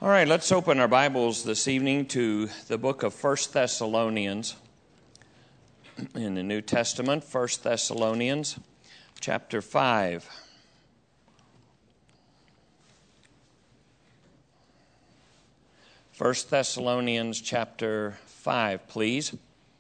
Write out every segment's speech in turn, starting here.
All right, let's open our Bibles this evening to the book of 1 Thessalonians in the New Testament, 1 Thessalonians chapter 5. 1 Thessalonians chapter 5, please.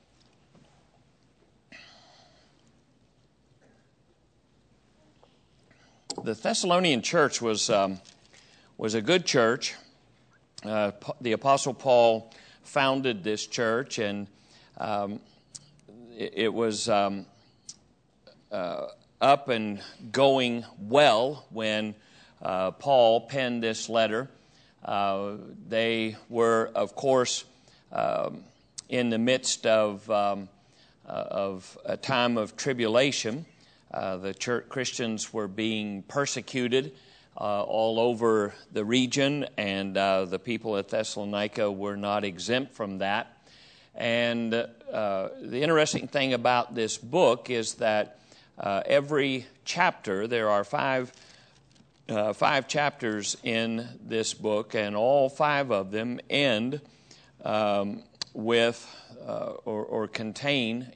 The Thessalonian church was a good church. The Apostle Paul founded this church, and it was up and going well when Paul penned this letter. They were, of course, in the midst of a time of tribulation. The church Christians were being persecuted all over the region, and the people at Thessalonica were not exempt from that. And the interesting thing about this book is that every chapter, there are five chapters in this book, and all five of them end with or contain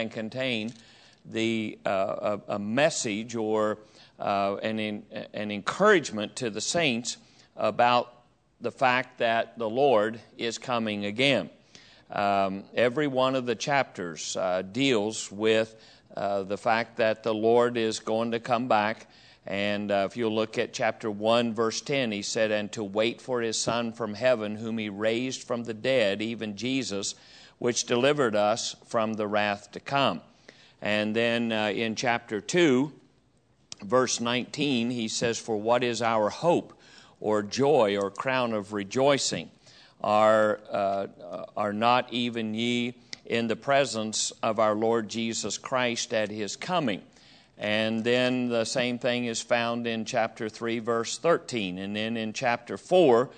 a message or an encouragement to the saints about the fact that the Lord is coming again. Every one of the chapters deals with the fact that the Lord is going to come back. And if you look at chapter 1, verse 10, he said, "And to wait for his Son from heaven, whom he raised from the dead, even Jesus, which delivered us from the wrath to come." And then in chapter 2, verse 19, he says, "For what is our hope or joy or crown of rejoicing? Are not even ye in the presence of our Lord Jesus Christ at his coming?" And then the same thing is found in chapter 3, verse 13. And then in chapter 4,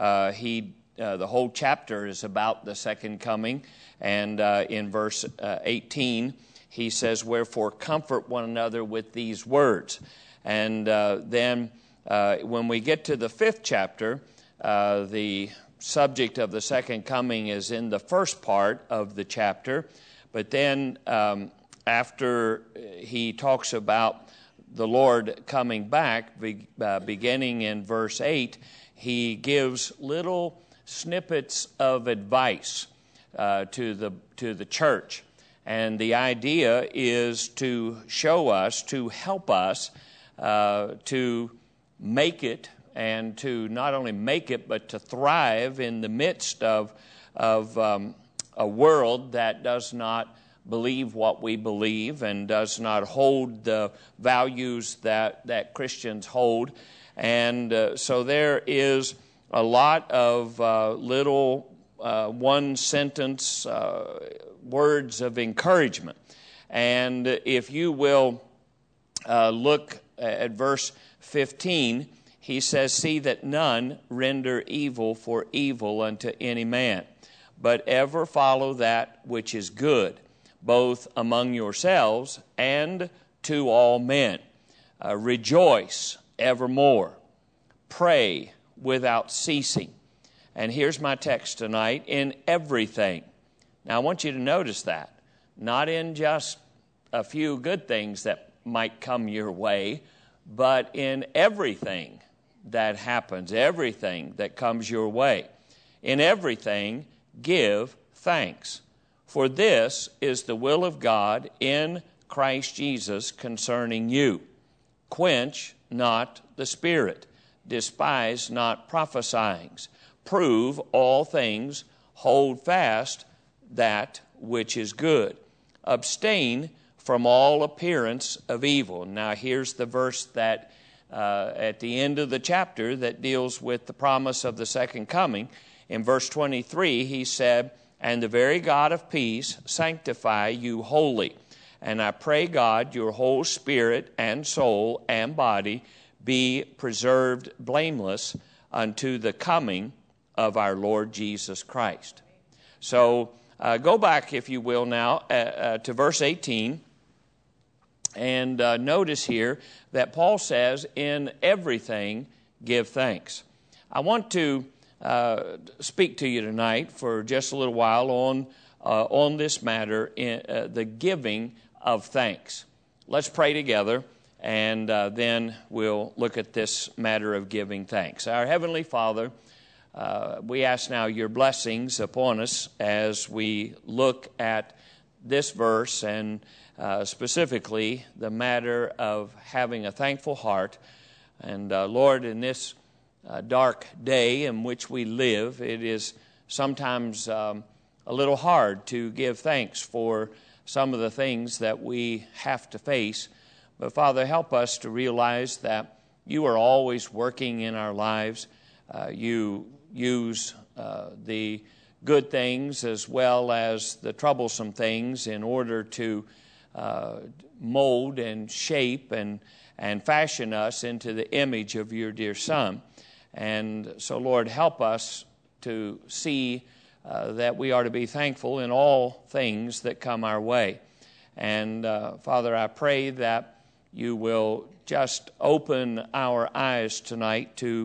the whole chapter is about the second coming. And in verse 18, he says, "Wherefore comfort one another with these words." And then when we get to the 5th chapter, the subject of the second coming is in the first part of the chapter. But then after he talks about the Lord coming back, beginning in verse 8, he gives little snippets of advice to the church. And the idea is to show us, to help us to make it, and to not only make it, but to thrive in the midst of a world that does not believe what we believe and does not hold the values that Christians hold. And so there is a lot of little one-sentence words of encouragement. And if you will look at verse 15, he says, "See that none render evil for evil unto any man, but ever follow that which is good, both among yourselves and to all men. Rejoice evermore. Pray without ceasing." And here's my text tonight: "In everything." Now I want you to notice that. Not in just a few good things that might come your way, but in everything that happens, everything that comes your way. "In everything give thanks, for this is the will of God in Christ Jesus concerning you. Quench not the spirit, despise not prophesying. Prove all things, hold fast that which is good. Abstain from all appearance of evil." Now here's the verse that at the end of the chapter that deals with the promise of the second coming. In verse 23, he said, "And the very God of peace sanctify you wholly. And I pray God your whole spirit and soul and body be preserved blameless unto the coming of our Lord Jesus Christ." So go back, if you will, now to verse 18. And notice here that Paul says, "In everything give thanks." I want to speak to you tonight for just a little while on this matter, the giving of thanks. Let's pray together, and then we'll look at this matter of giving thanks. Our Heavenly Father, we ask now your blessings upon us as we look at this verse and specifically the matter of having a thankful heart. And Lord, in this dark day in which we live, it is sometimes a little hard to give thanks for some of the things that we have to face. But Father, help us to realize that you are always working in our lives. You use the good things as well as the troublesome things in order to mold and shape and fashion us into the image of your dear Son. And so, Lord, help us to see that we are to be thankful in all things that come our way. And Father, I pray that you will just open our eyes tonight to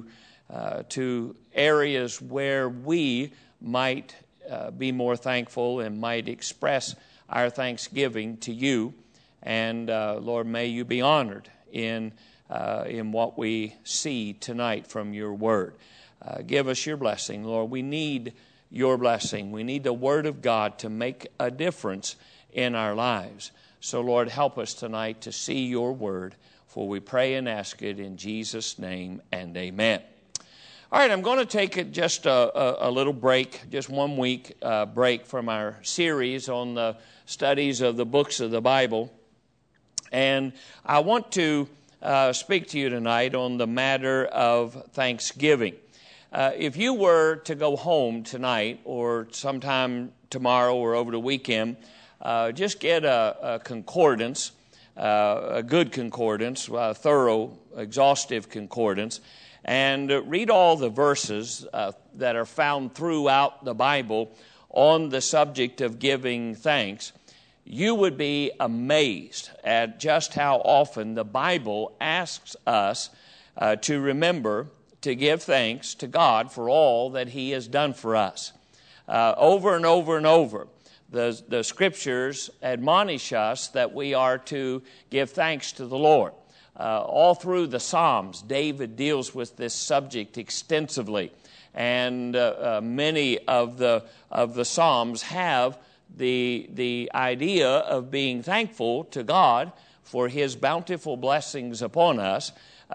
areas where we might be more thankful and might express our thanksgiving to you. And Lord, may you be honored in what we see tonight from your word. Give us your blessing, Lord. We need your blessing. We need the word of God to make a difference in our lives. So, Lord, help us tonight to see your word, for we pray and ask it in Jesus' name, and amen. All right, I'm going to take just a little break, just 1 week break from our series on the studies of the books of the Bible. And I want to speak to you tonight on the matter of thanksgiving. If you were to go home tonight or sometime tomorrow or over the weekend, just get a concordance, a good concordance, a thorough, exhaustive concordance, and read all the verses that are found throughout the Bible on the subject of giving thanks. You would be amazed at just how often the Bible asks us to remember to give thanks to God for all that He has done for us. Over and over and over, the Scriptures admonish us that we are to give thanks to the Lord. All through the Psalms, David deals with this subject extensively, and many of the Psalms have the idea of being thankful to God for His bountiful blessings upon us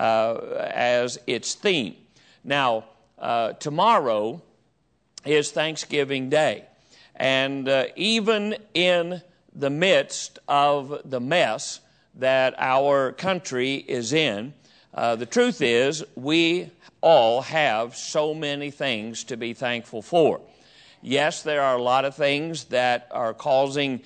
as its theme. Now, tomorrow is Thanksgiving Day, and even in the midst of the mess that our country is in, the truth is we all have so many things to be thankful for. Yes, there are a lot of things that are causing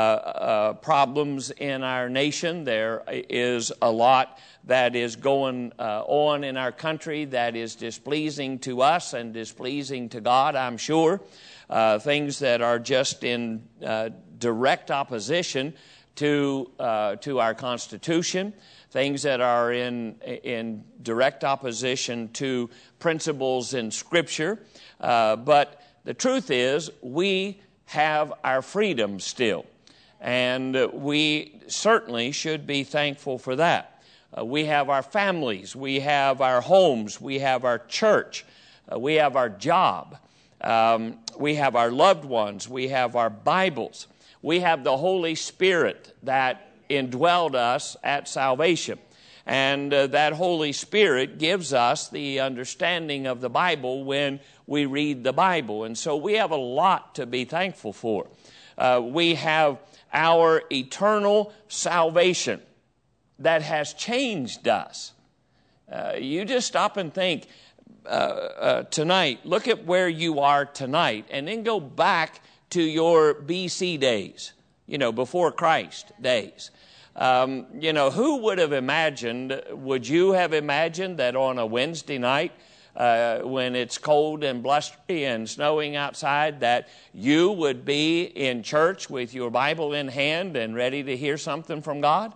problems in our nation. There is a lot that is going on in our country that is displeasing to us and displeasing to God, I'm sure. Things that are just in direct opposition to our Constitution, things that are in direct opposition to principles in Scripture. But the truth is, we have our freedom still, and we certainly should be thankful for that. We have our families, we have our homes, we have our church, we have our job, we have our loved ones, we have our Bibles. We have the Holy Spirit that indwelled us at salvation. And that Holy Spirit gives us the understanding of the Bible when we read the Bible. And so we have a lot to be thankful for. We have our eternal salvation that has changed us. You just stop and think tonight, look at where you are tonight, and then go back to your BC days, before Christ days. Who would have imagined, would you have imagined that on a Wednesday night when it's cold and blustery and snowing outside that you would be in church with your Bible in hand and ready to hear something from God?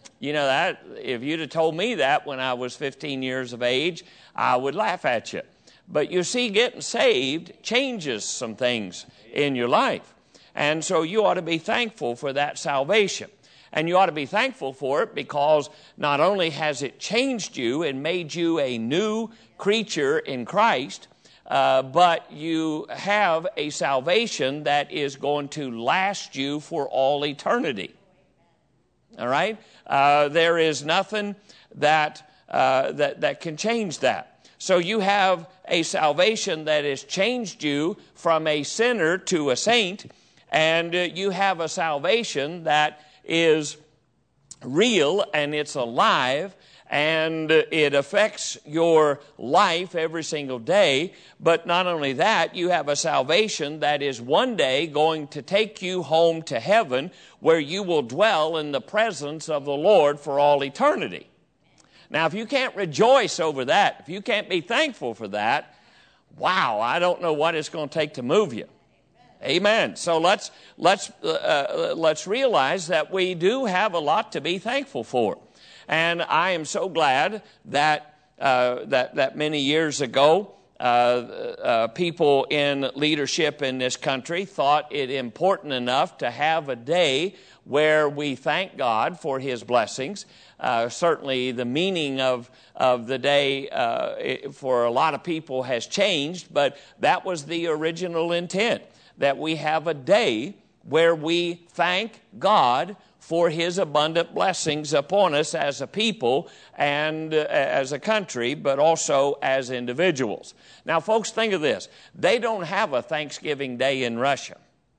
That if you'd have told me that when I was 15 years of age, I would laugh at you. But you see, getting saved changes some things in your life. And so you ought to be thankful for that salvation. And you ought to be thankful for it because not only has it changed you and made you a new creature in Christ, but you have a salvation that is going to last you for all eternity. All right? There is nothing that can change that. So you have a salvation that has changed you from a sinner to a saint, and you have a salvation that is real and it's alive and it affects your life every single day. But not only that, you have a salvation that is one day going to take you home to heaven where you will dwell in the presence of the Lord for all eternity. Now, if you can't rejoice over that, if you can't be thankful for that, wow, I don't know what it's going to take to move you. Amen. So let's realize that we do have a lot to be thankful for, and I am so glad that that many years ago, people in leadership in this country thought it important enough to have a day where we thank God for His blessings. Certainly, the meaning of the day for a lot of people has changed, but that was the original intent. That we have a day where we thank God for His abundant blessings upon us as a people and as a country, but also as individuals. Now, folks, think of this. They don't have a Thanksgiving Day in Russia.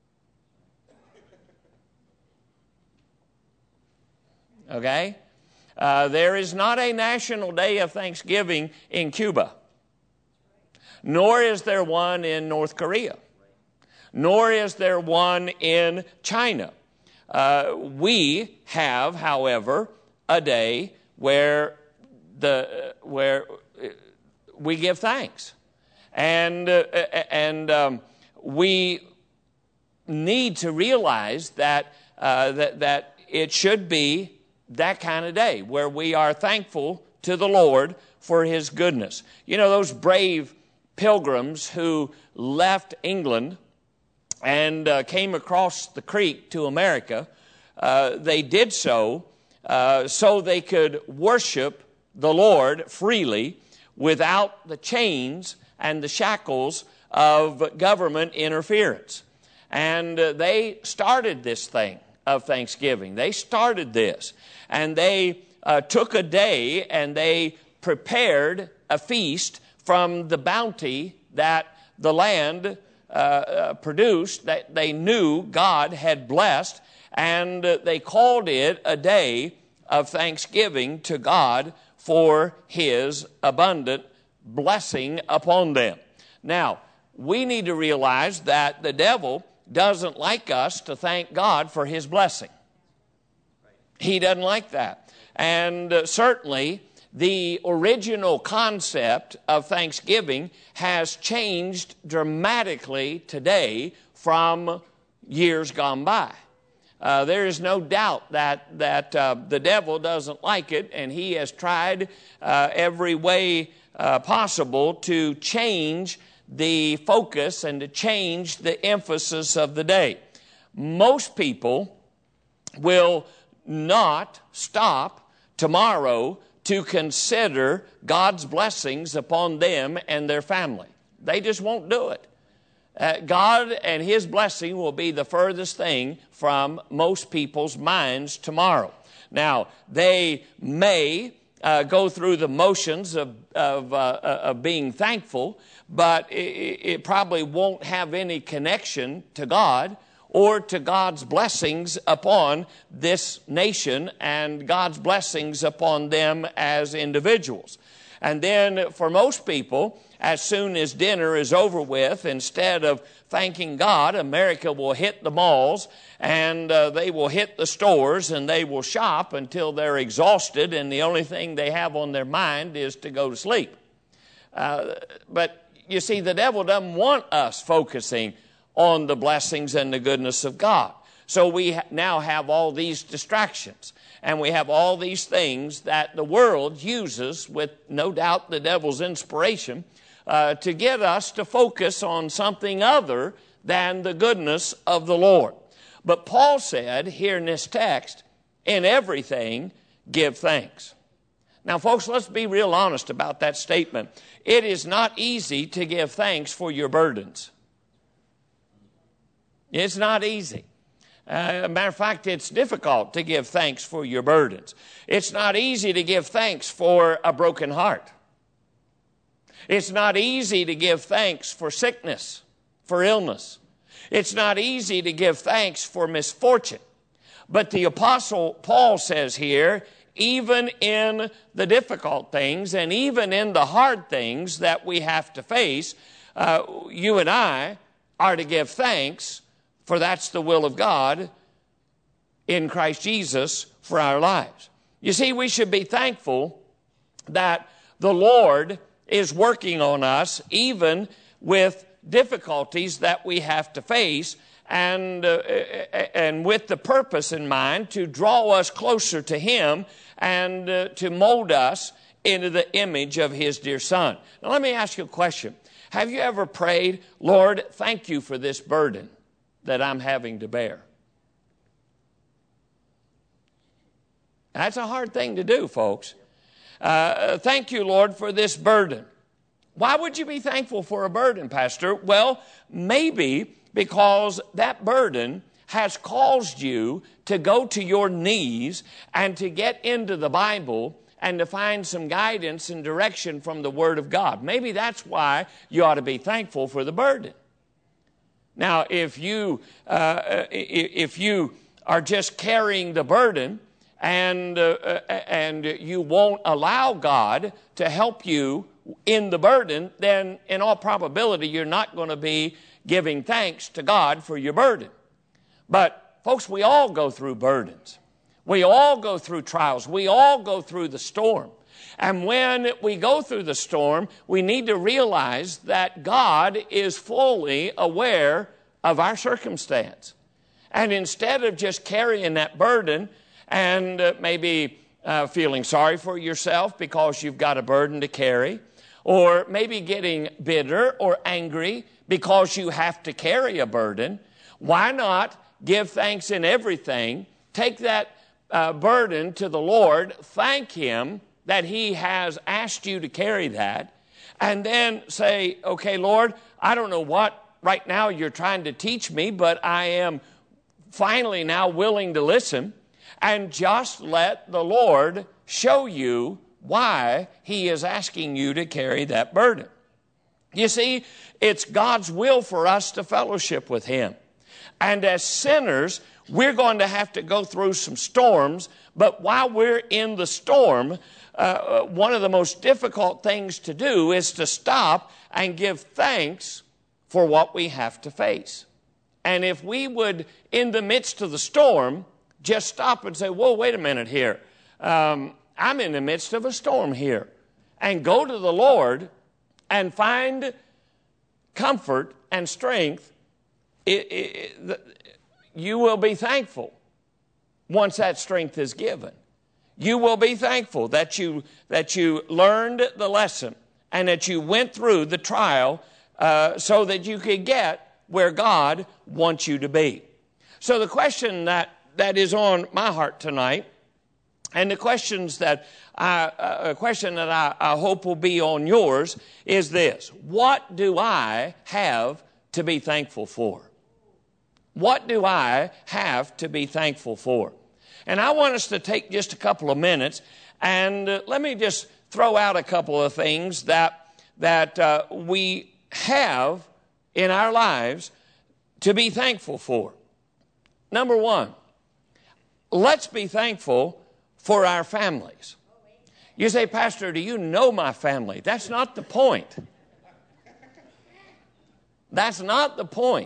Okay? There is not a national day of Thanksgiving in Cuba. Nor is there one in North Korea. Nor is there one in China. We have, however, a day where we give thanks, and we need to realize that that it should be that kind of day where we are thankful to the Lord for His goodness. You know, those brave pilgrims who left England and came across the creek to America, they did so they could worship the Lord freely without the chains and the shackles of government interference. And they started this thing of Thanksgiving. They started this. And they took a day and they prepared a feast from the bounty that the land produced, that they knew God had blessed, and they called it a day of thanksgiving to God for His abundant blessing upon them. Now, we need to realize that the devil doesn't like us to thank God for His blessing. He doesn't like that. And certainly, the original concept of Thanksgiving has changed dramatically today from years gone by. There is no doubt that the devil doesn't like it, and he has tried every way possible to change the focus and to change the emphasis of the day. Most people will not stop tomorrow to consider God's blessings upon them and their family. They just won't do it. God and His blessing will be the furthest thing from most people's minds tomorrow. Now, they may go through the motions of being thankful, but it probably won't have any connection to God or to God's blessings upon this nation and God's blessings upon them as individuals. And then for most people, as soon as dinner is over with, instead of thanking God, America will hit the malls and they will hit the stores and they will shop until they're exhausted, and the only thing they have on their mind is to go to sleep. But you see, the devil doesn't want us focusing on the blessings and the goodness of God. So we now have all these distractions, and we have all these things that the world uses with, no doubt, the devil's inspiration, to get us to focus on something other than the goodness of the Lord. But Paul said here in this text, in everything, give thanks. Now, folks, let's be real honest about that statement. It is not easy to give thanks for your burdens. It's not easy. Matter of fact, it's difficult to give thanks for your burdens. It's not easy to give thanks for a broken heart. It's not easy to give thanks for sickness, for illness. It's not easy to give thanks for misfortune. But the Apostle Paul says here, even in the difficult things and even in the hard things that we have to face, you and I are to give thanks, for that's the will of God in Christ Jesus for our lives. You see, we should be thankful that the Lord is working on us even with difficulties that we have to face, and with the purpose in mind to draw us closer to Him and to mold us into the image of His dear Son. Now let me ask you a question. Have you ever prayed, Lord, thank you for this burden that I'm having to bear? That's a hard thing to do, folks. Thank you, Lord, for this burden. Why would you be thankful for a burden, Pastor? Well, maybe because that burden has caused you to go to your knees and to get into the Bible and to find some guidance and direction from the Word of God. Maybe that's why you ought to be thankful for the burden. Now, if you are just carrying the burden and you won't allow God to help you in the burden, then in all probability you're not going to be giving thanks to God for your burden. But folks, we all go through burdens. We all go through trials. We all go through the storm. And when we go through the storm, we need to realize that God is fully aware of our circumstance. And instead of just carrying that burden and maybe feeling sorry for yourself because you've got a burden to carry, or maybe getting bitter or angry because you have to carry a burden, why not give thanks in everything? Take that burden to the Lord, thank Him that He has asked you to carry that, and then say, okay, Lord, I don't know what right now you're trying to teach me, but I am finally now willing to listen, and just let the Lord show you why He is asking you to carry that burden. You see, it's God's will for us to fellowship with Him. And as sinners, we're going to have to go through some storms, but while we're in the storm, one of the most difficult things to do is to stop and give thanks for what we have to face. And if we would, in the midst of the storm, just stop and say, whoa, wait a minute here. I'm in the midst of a storm here. And go to the Lord and find comfort and strength. You will be thankful once that strength is given. You will be thankful that you learned the lesson and that you went through the trial so that you could get where God wants you to be. So the question that is on my heart tonight, and the question that I hope will be on yours, is this: what do I have to be thankful for? What do I have to be thankful for? And I want us to take just a couple of minutes, and let me just throw out a couple of things that we have in our lives to be thankful for. Number one, let's be thankful for our families. You say, Pastor, do you know my family? That's not the point. That's not the point.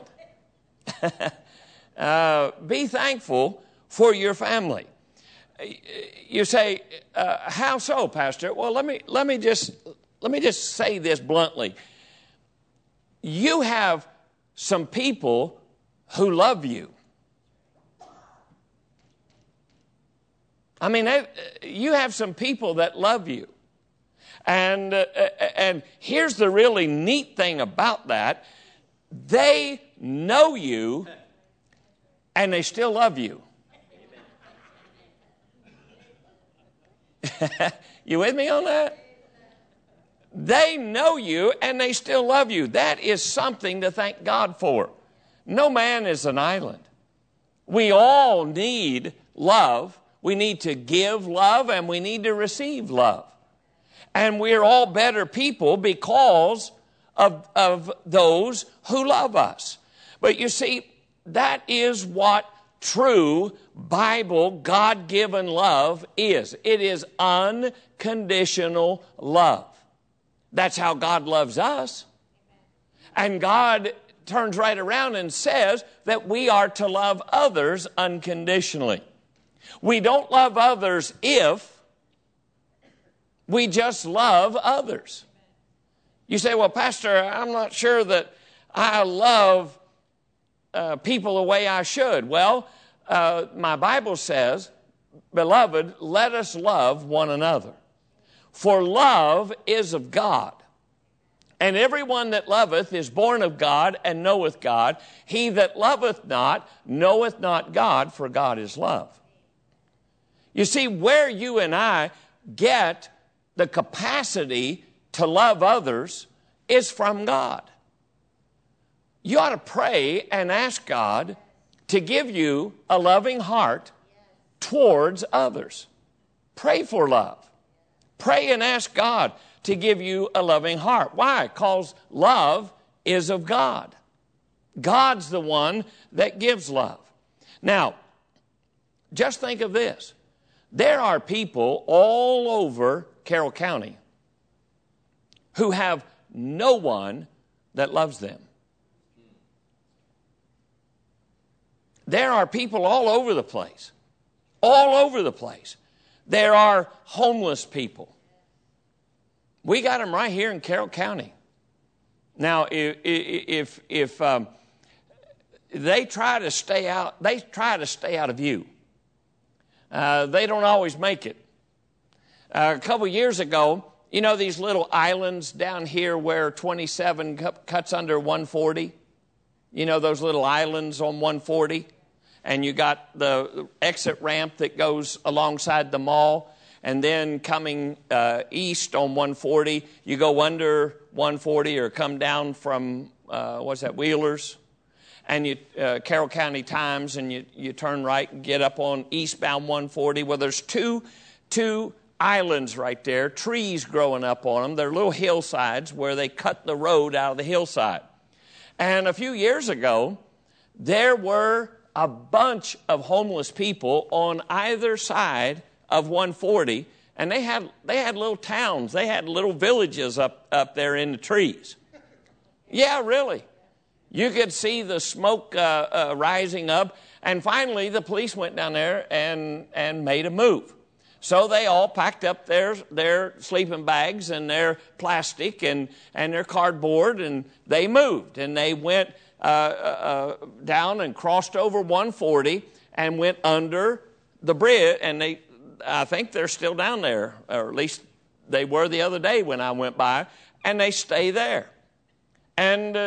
Be thankful for your family. You say, how so, Pastor? Well, let me just say this bluntly. You have some people who love you. I mean, you have some people that love you. And here's the really neat thing about that. They know you and they still love you. You with me on that? They know you and they still love you. That is something to thank God for. No man is an island. We all need love. We need to give love and we need to receive love. And we're all better people because of those who love us. But you see, that is what true Bible, God-given love is. It is unconditional love. That's how God loves us. And God turns right around and says that we are to love others unconditionally. We don't love others if we just love others. You say, well, Pastor, I'm not sure that I love people the way I should. Well, my Bible says, beloved, let us love one another. For love is of God. And everyone that loveth is born of God and knoweth God. He that loveth not knoweth not God, for God is love. You see, where you and I get the capacity to love others is from God. You ought to pray and ask God to give you a loving heart towards others. Pray for love. Pray and ask God to give you a loving heart. Why? Because love is of God. God's the one that gives love. Now, just think of this. There are people all over Carroll County who have no one that loves them. There are people all over the place. All over the place. There are homeless people. We got them right here in Carroll County. Now, if they try to stay out of view. They don't always make it. A couple years ago, you know these little islands down here where 27 cuts under 140? You know those little islands on 140? And you got the exit ramp that goes alongside the mall. And then coming east on 140, you go under 140 or come down from, Wheelers. And you Carroll County Times, and you turn right and get up on eastbound 140. Well, there's two islands right there, trees growing up on them. They're little hillsides where they cut the road out of the hillside. And a few years ago, there were a bunch of homeless people on either side of 140, and they had little towns. They had little villages up there in the trees. Yeah, really. You could see the smoke rising up, and finally the police went down there and made a move. So they all packed up their sleeping bags and their plastic and their cardboard, and they moved. And they went down and crossed over 140 and went under the bridge, and I think they're still down there, or at least they were the other day when I went by, and they stay there. And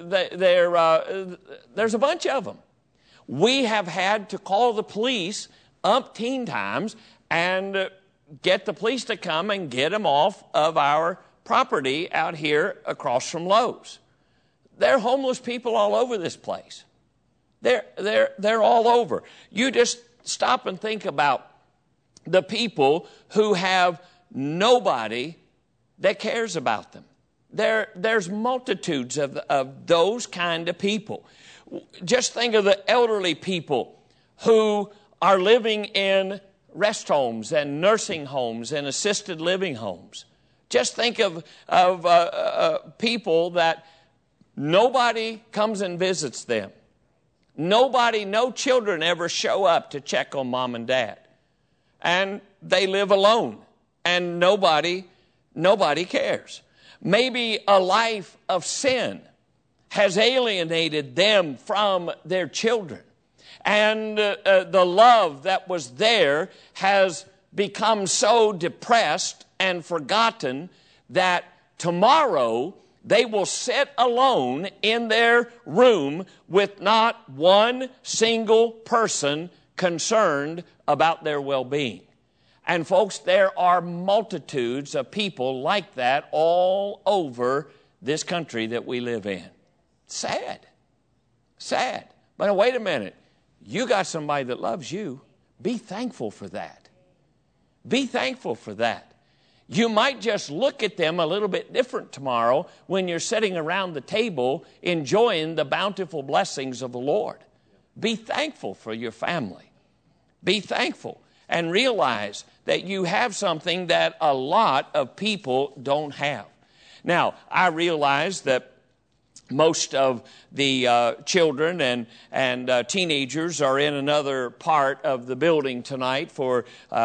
there's a bunch of them. We have had to call the police umpteen times and get the police to come and get them off of our property out here across from Lowe's. There are homeless people all over this place. They're all over. You just stop and think about the people who have nobody that cares about them. There's multitudes of those kind of people. Just think of the elderly people who are living in rest homes and nursing homes and assisted living homes. Just think of people that nobody comes and visits them. No children ever show up to check on mom and dad. And they live alone, and nobody cares. Maybe a life of sin has alienated them from their children. And the love that was there has become so depressed and forgotten that tomorrow they will sit alone in their room with not one single person concerned about their well-being. And folks, there are multitudes of people like that all over this country that we live in. Sad. Sad. But wait a minute. You got somebody that loves you. Be thankful for that. Be thankful for that. You might just look at them a little bit different tomorrow when you're sitting around the table enjoying the bountiful blessings of the Lord. Be thankful for your family. Be thankful and realize that you have something that a lot of people don't have. Now, I realize that most of the children and teenagers are in another part of the building tonight for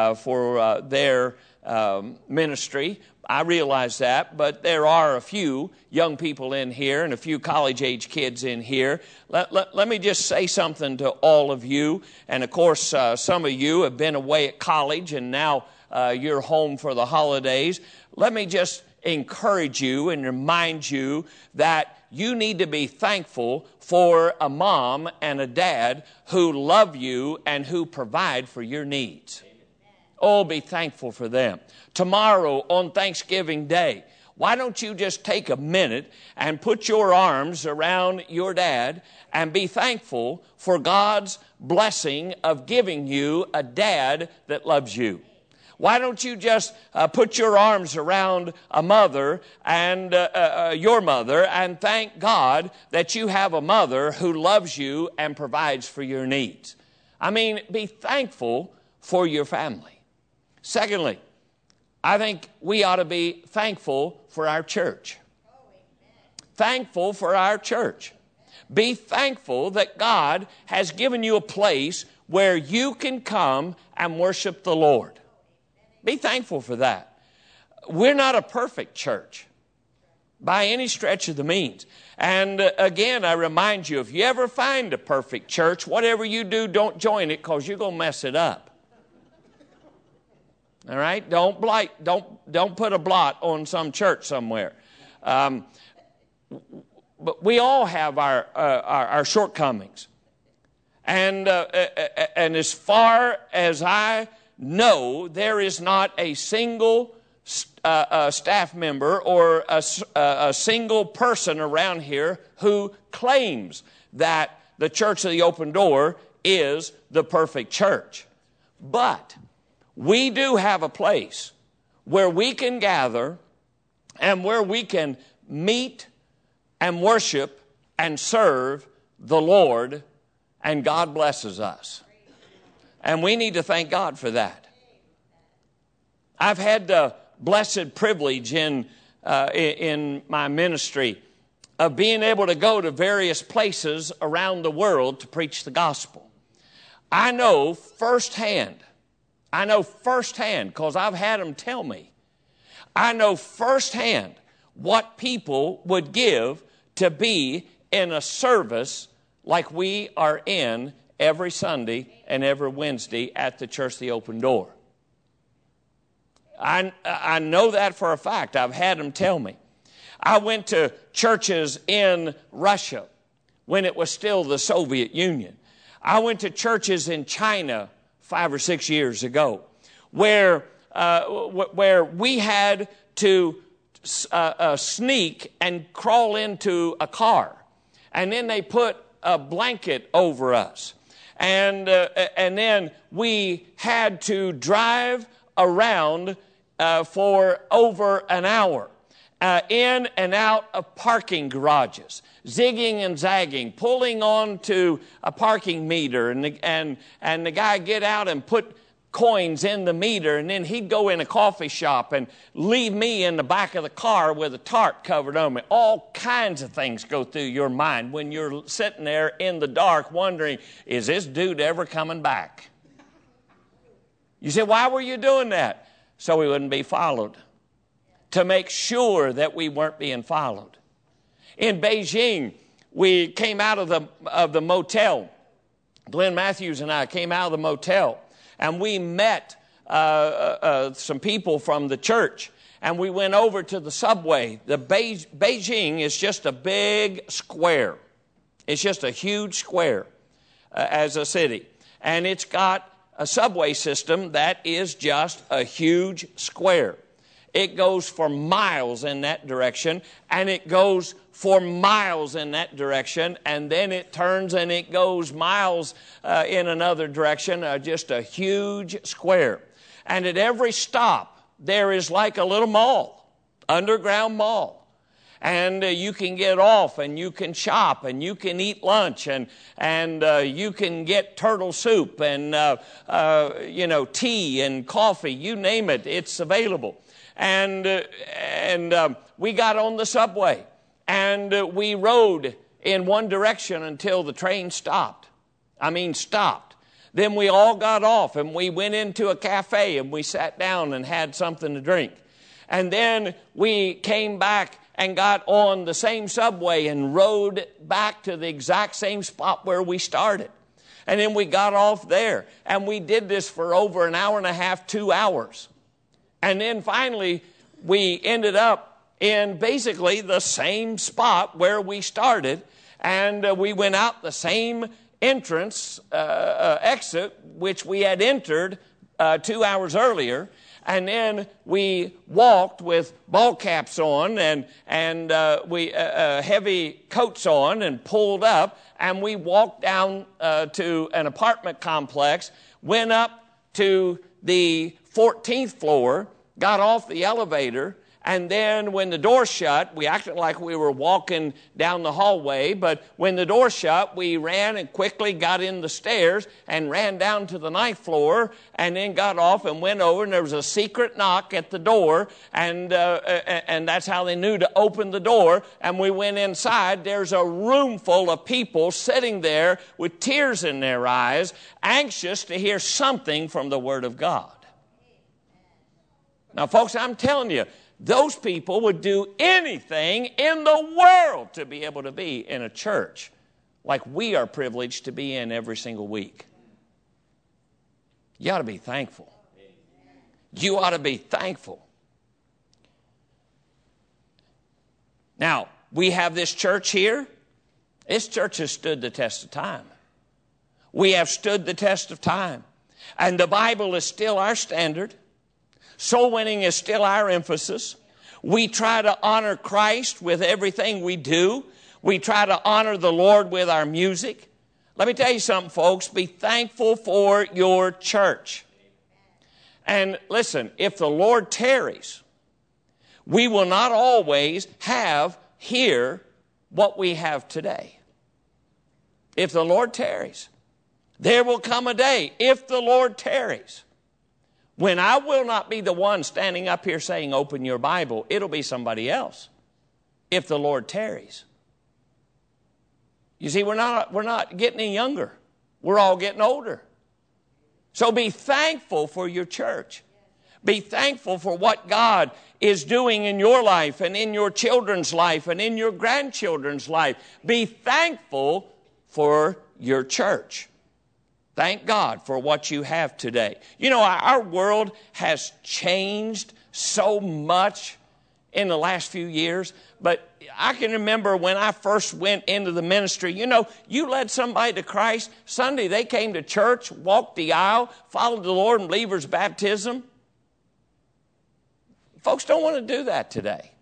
their ministry. I realize that, but there are a few young people in here and a few college-age kids in here. Let me just say something to all of you. And, of course, some of you have been away at college and now you're home for the holidays. Let me just encourage you and remind you that you need to be thankful for a mom and a dad who love you and who provide for your needs. Oh, be thankful for them. Tomorrow on Thanksgiving Day, why don't you just take a minute and put your arms around your dad and be thankful for God's blessing of giving you a dad that loves you? Why don't you just put your arms around a mother and your mother and thank God that you have a mother who loves you and provides for your needs? I mean, be thankful for your family. Secondly, I think we ought to be thankful for our church. Thankful for our church. Be thankful that God has given you a place where you can come and worship the Lord. Be thankful for that. We're not a perfect church by any stretch of the means. And again, I remind you, if you ever find a perfect church, whatever you do, don't join it because you're going to mess it up. All right? Don't put a blot on some church somewhere. But we all have our shortcomings. And as far as I know, there is not a single staff member or a single person around here who claims that the Church of the Open Door is the perfect church. But we do have a place where we can gather and where we can meet and worship and serve the Lord, and God blesses us. And we need to thank God for that. I've had the blessed privilege in my ministry of being able to go to various places around the world to preach the gospel. I know firsthand, because I've had them tell me, I know firsthand what people would give to be in a service like we are in every Sunday and every Wednesday at the Church of the Open Door. I know that for a fact. I've had them tell me. I went to churches in Russia when it was still the Soviet Union. I went to churches in China 5 or 6 years ago where we had to sneak and crawl into a car. And then they put a blanket over us. And then we had to drive around for over an hour in and out of parking garages, zigging and zagging, pulling onto a parking meter, and the guy get out and put coins in the meter, and then he'd go in a coffee shop and leave me in the back of the car with a tarp covered on me. All kinds of things go through your mind when you're sitting there in the dark wondering, is this dude ever coming back? You say, why were you doing that? So we wouldn't be followed. To make sure that we weren't being followed. In Beijing, we came out of the motel. Glenn Matthews and I came out of the motel, and we met some people from the church. and we went over to the subway. The Beijing is just a big square. It's just a huge square as a city. And it's got a subway system that is just a huge square. It goes for miles in that direction, and it goes for miles in that direction, and then it turns and it goes miles in another direction, just a huge square. And at every stop, there is like a little mall, underground mall. And you can get off, and you can shop, and you can eat lunch, and you can get turtle soup, and tea and coffee, you name it, it's available. And we got on the subway, and we rode in one direction until the train stopped. Stopped. Then we all got off, and we went into a cafe, and we sat down and had something to drink. And then we came back and got on the same subway and rode back to the exact same spot where we started. And then we got off there, and we did this for over an hour and a half, 2 hours. And then finally, we ended up in basically the same spot where we started, and we went out the same entrance, exit, which we had entered 2 hours earlier. And then we walked with ball caps on and heavy coats on and pulled up, and we walked down to an apartment complex, went up to the 14th floor, got off the elevator, and then when the door shut, we acted like we were walking down the hallway, but when the door shut, we ran and quickly got in the stairs and ran down to the 9th floor, and then got off and went over, and there was a secret knock at the door, and that's how they knew to open the door. And we went inside. There's a room full of people sitting there with tears in their eyes, anxious to hear something from the Word of God. Now, folks, I'm telling you, those people would do anything in the world to be able to be in a church like we are privileged to be in every single week. You ought to be thankful. You ought to be thankful. Now, we have this church here. This church has stood the test of time. We have stood the test of time. And the Bible is still our standard. Soul winning is still our emphasis. We try to honor Christ with everything we do. We try to honor the Lord with our music. Let me tell you something, folks. Be thankful for your church. And listen, if the Lord tarries, we will not always have here what we have today. If the Lord tarries, there will come a day, if the Lord tarries, when I will not be the one standing up here saying, open your Bible. It'll be somebody else, if the Lord tarries. You see, we're not getting any younger. We're all getting older. So be thankful for your church. Be thankful for what God is doing in your life and in your children's life and in your grandchildren's life. Be thankful for your church. Thank God for what you have today. You know, our world has changed so much in the last few years, but I can remember when I first went into the ministry, you know, you led somebody to Christ. Sunday they came to church, walked the aisle, followed the Lord in believer's baptism. Folks don't want to do that today.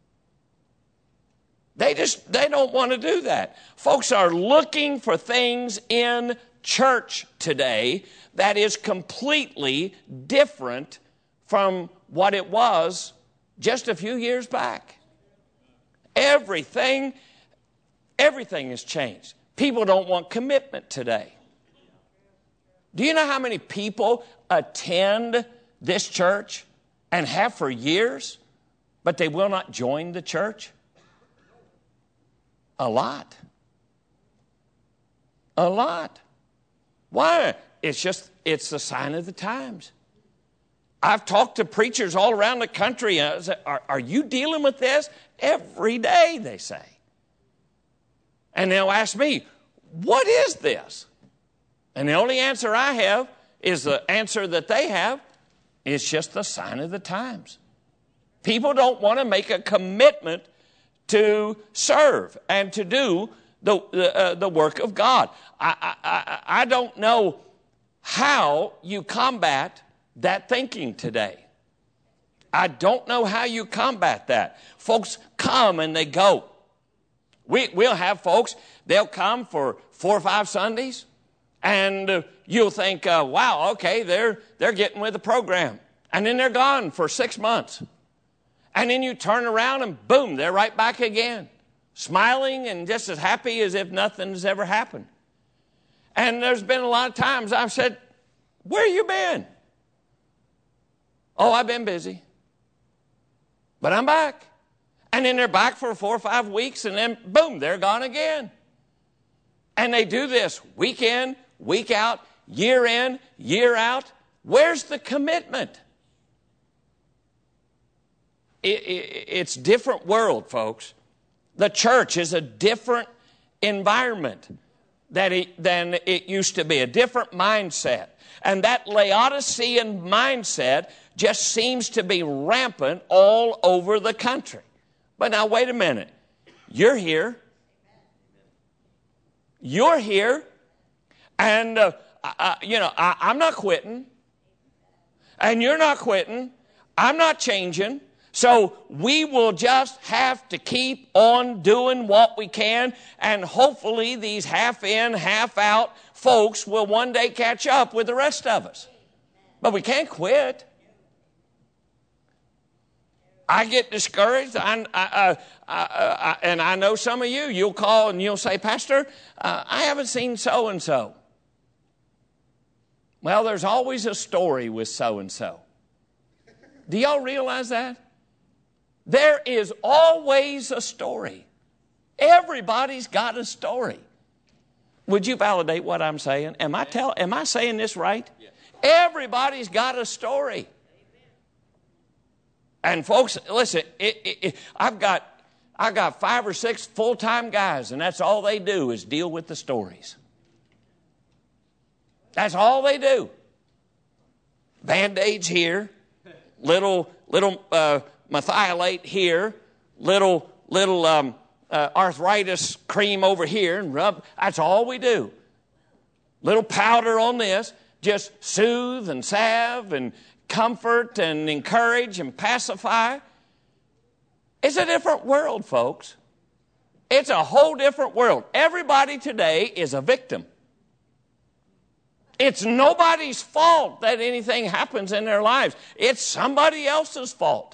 They don't want to do that. Folks are looking for things in church today that is completely different from what it was just a few years back. Everything has changed. People don't want commitment today. Do you know how many people attend this church and have for years, but they will not join the church? A lot. A lot. Why? It's the sign of the times. I've talked to preachers all around the country. And I say, are you dealing with this? Every day, they say. And they'll ask me, what is this? And the only answer I have is the answer that they have. It's just the sign of the times. People don't want to make a commitment to serve and to do the work of God. I don't know how you combat that thinking today. I don't know how you combat that. Folks come and they go. We'll have folks, they'll come for 4 or 5 Sundays, and you'll think, wow, okay, they're getting with the program. And then they're gone for 6 months. And then you turn around and boom, they're right back again, smiling and just as happy as if nothing has ever happened. And there's been a lot of times I've said, where you been? Oh, I've been busy. But I'm back. And then they're back for 4 or 5 weeks, and then boom, they're gone again. And they do this week in, week out, year in, year out. Where's the commitment? It's a different world, folks. The church is a different environment than it used to be, a different mindset. And that Laodicean mindset just seems to be rampant all over the country. But now, wait a minute. You're here. You're here. And, I'm not quitting. And you're not quitting. I'm not changing. So we will just have to keep on doing what we can, and hopefully these half in, half out folks will one day catch up with the rest of us. But we can't quit. I get discouraged, and I know some of you'll call and you'll say, Pastor, I haven't seen so-and-so. Well, there's always a story with so-and-so. Do y'all realize that? There is always a story. Everybody's got a story. Would you validate what I'm saying? Am I saying this right? Yes. Everybody's got a story. And folks, listen, I've got 5 or 6 full-time guys, and that's all they do is deal with the stories. That's all they do. Band-aids here, little methylate here, little arthritis cream over here, and rub. That's all we do. Little powder on this, just soothe and salve and comfort and encourage and pacify. It's a different world, folks. It's a whole different world. Everybody today is a victim. It's nobody's fault that anything happens in their lives. It's somebody else's fault.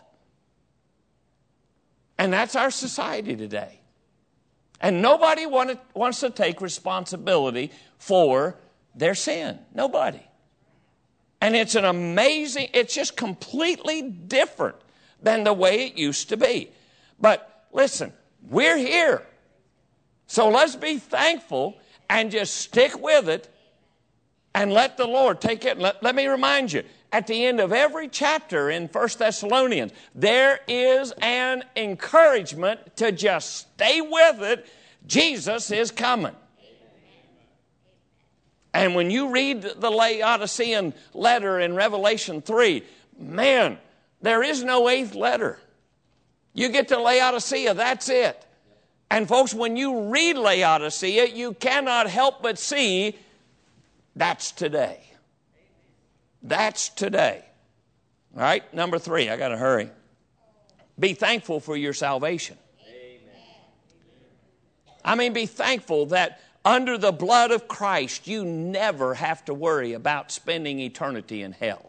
And that's our society today. And nobody wants to take responsibility for their sin. Nobody. And it's it's just completely different than the way it used to be. But listen, we're here. So let's be thankful and just stick with it and let the Lord take it. Let me remind you, at the end of every chapter in 1 Thessalonians, there is an encouragement to just stay with it. Jesus is coming. And when you read the Laodicean letter in Revelation 3, man, there is no 8th letter. You get to Laodicea, that's it. And folks, when you read Laodicea, you cannot help but see that's today. That's today. All right, number 3, I got to hurry. Be thankful for your salvation. I mean, be thankful that under the blood of Christ, you never have to worry about spending eternity in hell.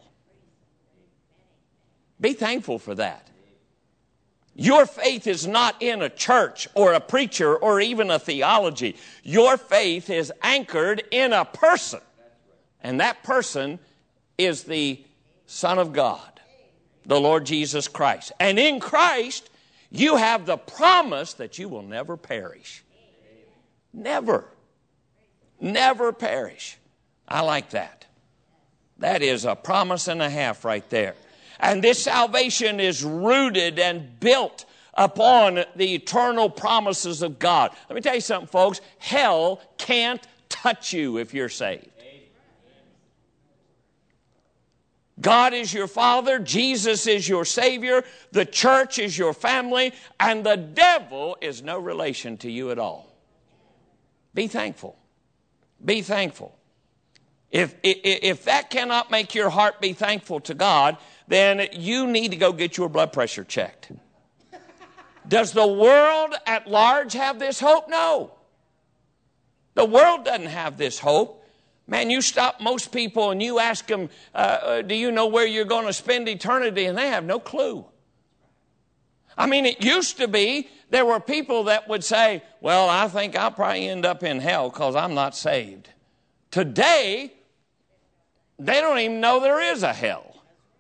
Be thankful for that. Your faith is not in a church or a preacher or even a theology. Your faith is anchored in a person. And that person is the Son of God, the Lord Jesus Christ. And in Christ, you have the promise that you will never perish. Never. Never perish. I like that. That is a promise and a half right there. And this salvation is rooted and built upon the eternal promises of God. Let me tell you something, folks. Hell can't touch you if you're saved. God is your Father, Jesus is your Savior, the church is your family, and the devil is no relation to you at all. Be thankful. Be thankful. If that cannot make your heart be thankful to God, then you need to go get your blood pressure checked. Does the world at large have this hope? No. The world doesn't have this hope. Man, you stop most people and you ask them, do you know where you're going to spend eternity? And they have no clue. I mean, it used to be there were people that would say, well, I think I'll probably end up in hell because I'm not saved. Today, they don't even know there is a hell.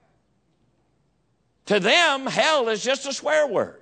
To them, hell is just a swear word.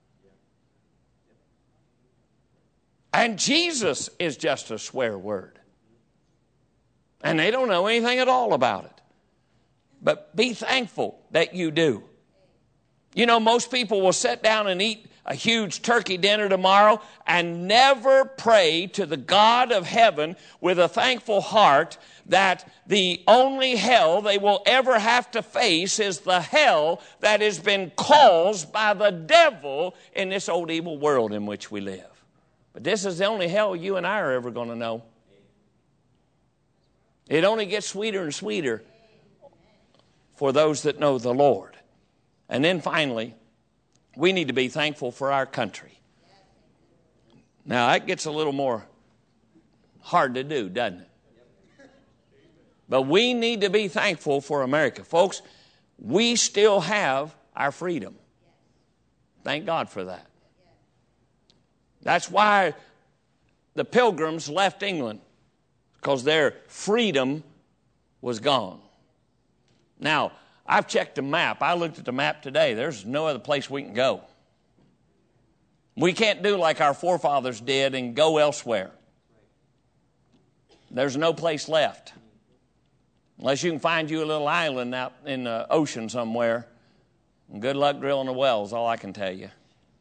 And Jesus is just a swear word. And they don't know anything at all about it. But be thankful that you do. You know, most people will sit down and eat a huge turkey dinner tomorrow and never pray to the God of heaven with a thankful heart that the only hell they will ever have to face is the hell that has been caused by the devil in this old evil world in which we live. But this is the only hell you and I are ever going to know. It only gets sweeter and sweeter for those that know the Lord. And then finally, we need to be thankful for our country. Now, that gets a little more hard to do, doesn't it? But we need to be thankful for America. Folks, we still have our freedom. Thank God for that. That's why the Pilgrims left England, because their freedom was gone. Now, I've checked the map. I looked at the map today. There's no other place we can go. We can't do like our forefathers did and go elsewhere. There's no place left. Unless you can find you a little island out in the ocean somewhere. And good luck drilling a well is all I can tell you.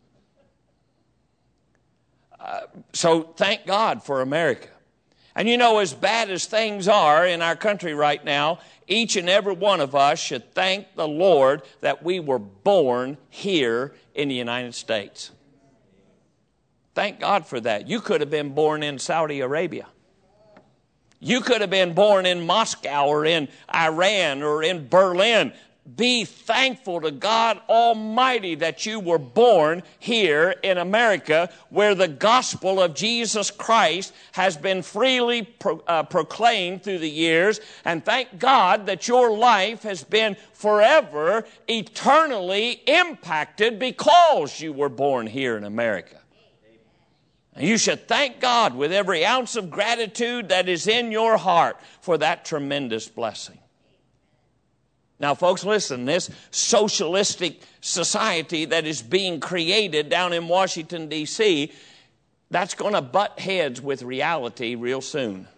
So thank God for America. And you know, as bad as things are in our country right now, each and every one of us should thank the Lord that we were born here in the United States. Thank God for that. You could have been born in Saudi Arabia. You could have been born in Moscow or in Iran or in Berlin. Be thankful to God Almighty that you were born here in America, where the gospel of Jesus Christ has been freely proclaimed through the years. And thank God that your life has been forever, eternally impacted because you were born here in America. And you should thank God with every ounce of gratitude that is in your heart for that tremendous blessing. Now, folks, listen, this socialistic society that is being created down in Washington, D.C., that's going to butt heads with reality real soon.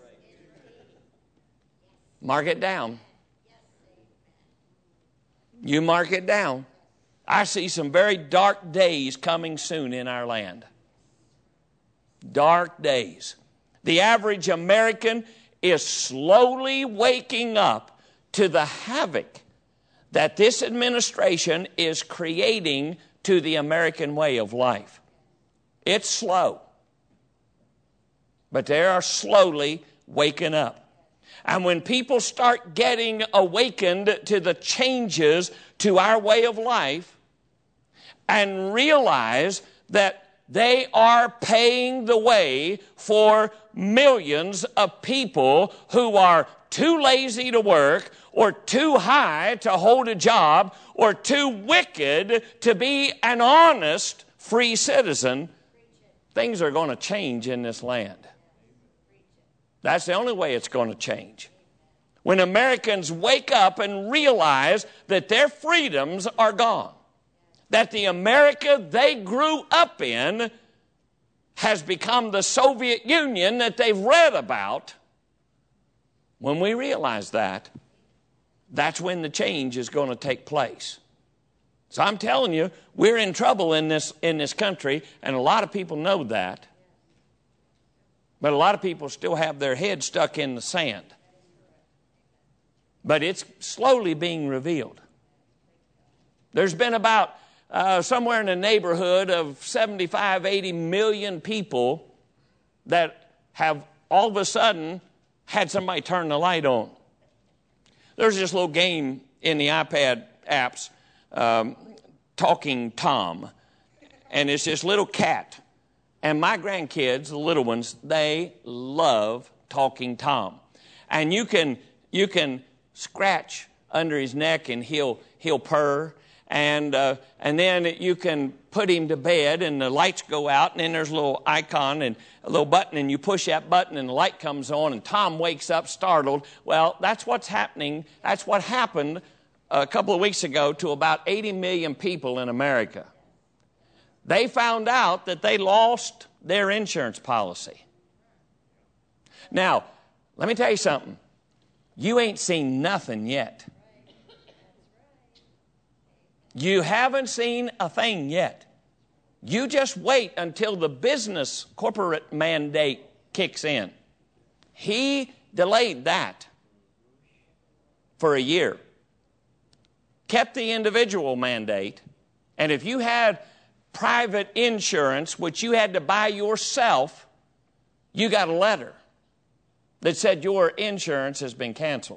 Mark it down. You mark it down. I see some very dark days coming soon in our land. Dark days. The average American is slowly waking up to the havoc that this administration is creating to the American way of life. It's slow, but they are slowly waking up. And when people start getting awakened to the changes to our way of life and realize that they are paying the way for millions of people who are too lazy to work, or too high to hold a job, or too wicked to be an honest, free citizen, things are going to change in this land. That's the only way it's going to change. When Americans wake up and realize that their freedoms are gone, that the America they grew up in has become the Soviet Union that they've read about. When we realize that, that's when the change is going to take place. So I'm telling you, we're in trouble in this country, and a lot of people know that. But a lot of people still have their head stuck in the sand. but it's slowly being revealed. There's been about somewhere in the neighborhood of 75, 80 million people that have all of a sudden had somebody turn the light on. There's this little game in the iPad apps, Talking Tom, and it's this little cat. And my grandkids, the little ones, they love Talking Tom. And you can scratch under his neck and he'll purr. And then you can put him to bed and the lights go out, and then there's a little icon and a little button, and you push that button and the light comes on and Tom wakes up startled. Well, that's what's happening. That's what happened a couple of weeks ago to about 80 million people in America. They found out that they lost their insurance policy. Now, let me tell you something. You ain't seen nothing yet. You haven't seen a thing yet. You just wait until the business corporate mandate kicks in. He delayed that for a year. Kept the individual mandate. And if you had private insurance, which you had to buy yourself, you got a letter that said your insurance has been canceled.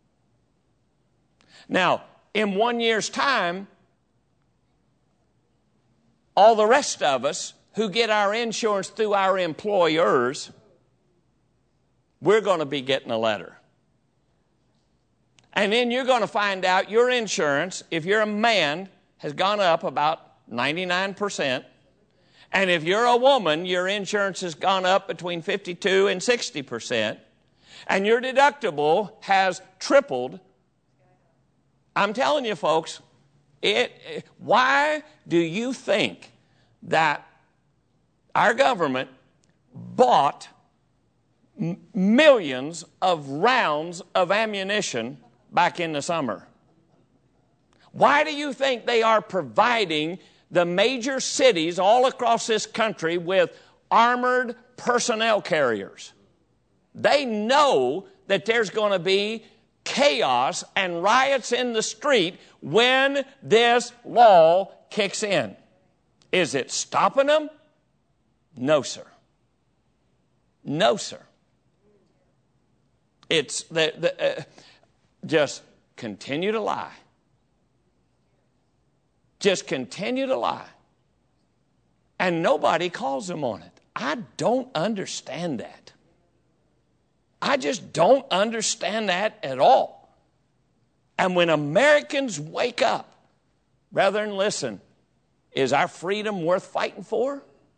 Now, in 1 year's time, all the rest of us who get our insurance through our employers, we're going to be getting a letter. And then you're going to find out your insurance, if you're a man, has gone up about 99%. And if you're a woman, your insurance has gone up between 52 and 60%. And your deductible has tripled. I'm telling you, folks, why do you think that our government bought millions of rounds of ammunition back in the summer? Why do you think they are providing the major cities all across this country with armored personnel carriers? They know that there's going to be chaos and riots in the street when this law kicks in. Is it stopping them? No, sir. No, sir. It's just continue to lie. Just continue to lie. And nobody calls them on it. I don't understand that. I just don't understand that at all. And when Americans wake up, brethren, listen, is our freedom worth fighting for?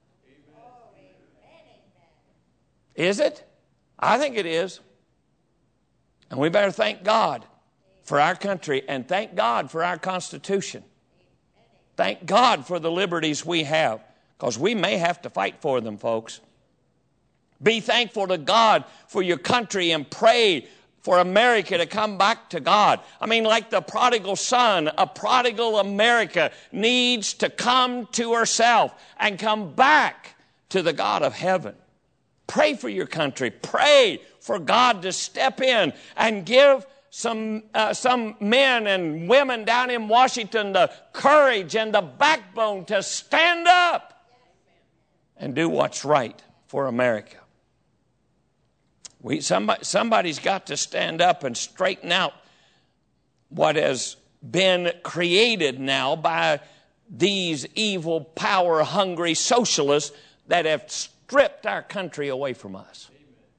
Is it? I think it is. And we better thank God for our country and thank God for our Constitution. Thank God for the liberties we have, because we may have to fight for them, folks. Be thankful to God for your country and pray for America to come back to God. I mean, like the prodigal son, a prodigal America needs to come to herself and come back to the God of heaven. Pray for your country. Pray for God to step in and give some men and women down in Washington the courage and the backbone to stand up and do what's right for America. Somebody's got to stand up and straighten out what has been created now by these evil, power-hungry socialists that have stripped our country away from us.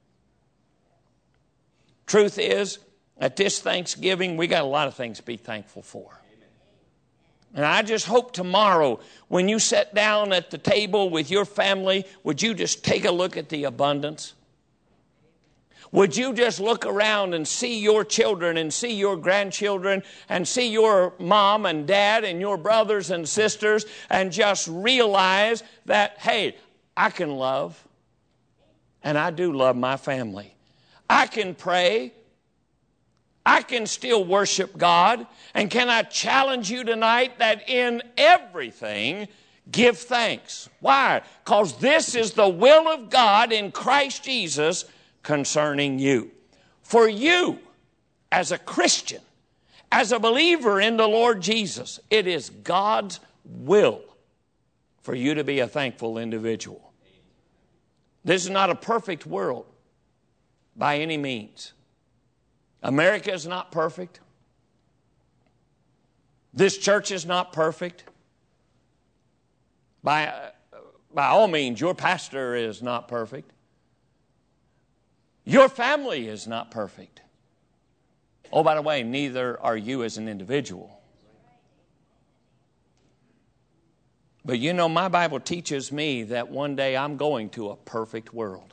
Truth is, at this Thanksgiving, we got a lot of things to be thankful for. And I just hope tomorrow, when you sit down at the table with your family, would you just take a look at the abundance? Would you just look around and see your children and see your grandchildren and see your mom and dad and your brothers and sisters and just realize that, hey, I can love, and I do love my family. I can pray. I can still worship God. And can I challenge you tonight that in everything, give thanks. Why? Because this is the will of God in Christ Jesus concerning you. For you as a Christian, as a believer in the Lord Jesus, it is God's will for you to be a thankful individual. This is not a perfect world by any means. America is not perfect. This church is not perfect. By all means, your pastor is not perfect. Your family is not perfect. Oh, by the way, neither are you as an individual. But you know, my Bible teaches me that one day I'm going to a perfect world.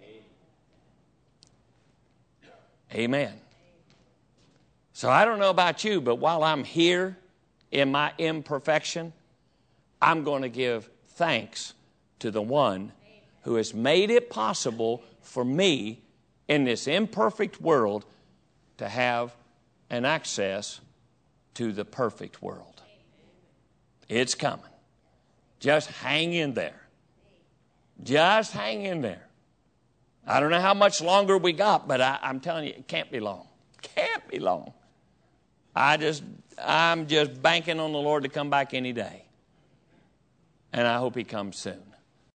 Amen. So I don't know about you, but while I'm here in my imperfection, I'm going to give thanks to the one who has made it possible for me in this imperfect world to have an access to the perfect world. It's coming. Just hang in there. Just hang in there. I don't know how much longer we got, but I'm telling you, it can't be long. Can't be long. I'm just banking on the Lord to come back any day. And I hope He comes soon.